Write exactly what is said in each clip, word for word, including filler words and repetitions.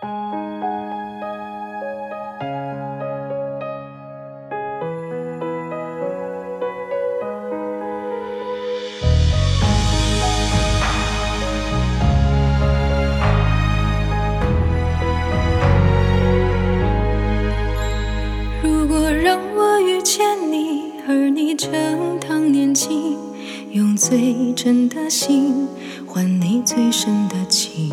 如果让我遇见你，而你正当年轻，用最真的心换你最深的情。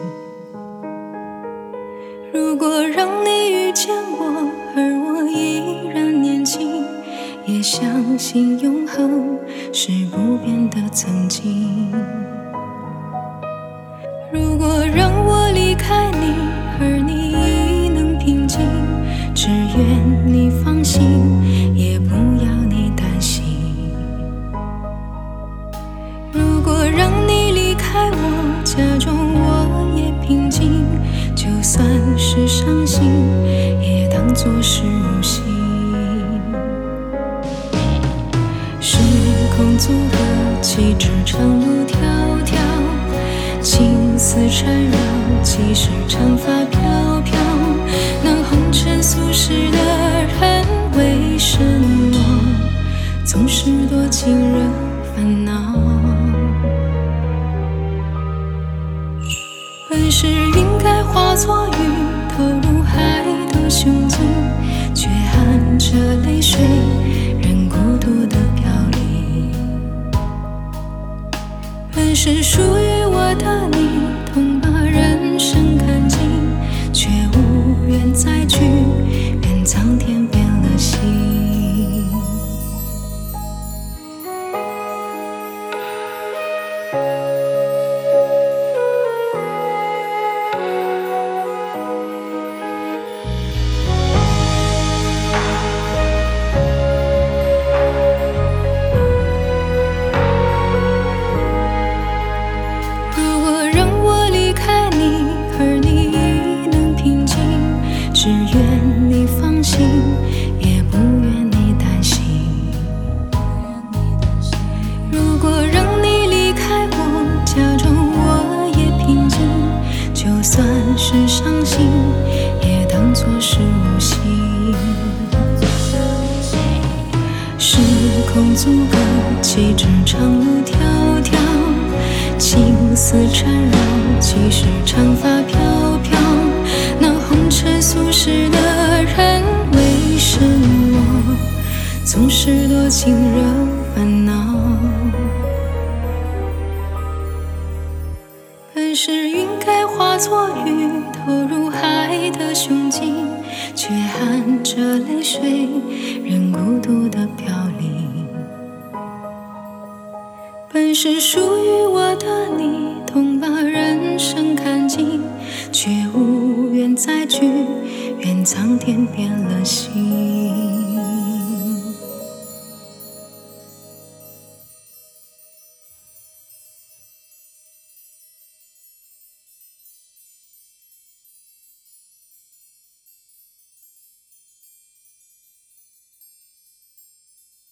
如果让你遇见我，而我依然年轻，也相信永恒是不变的曾经。如果让我离开你，而你亦能平静，只愿你放心，也不要你担心。如果让你离开我，假装我也平静，就算是伤心，也当作是无心。时空阻隔，岂止长路迢迢，情丝缠绕，几时长发飘飘。那红尘俗世的人，为什么总是多情惹烦恼？本是云该化作雨，投入海的胸襟，却含着泪水，任孤独的飘零。本是属于我的你，痛把人生看尽，却无缘再聚，愿苍天变了心。只愿你放心，也不愿你担心。如果让你离开我，假装我也平静，就算是伤心，也当作是无心。时空阻隔，岂止长路迢迢，情丝缠绕，几时长发飘飘。那红尘俗世的人，为什么总是多情惹烦恼？本是云该化作雨，投入海的胸襟，却含着泪水，任孤独的飘零。本是属于我的你，痛把人生看尽，却无缘再聚，愿苍天变了心。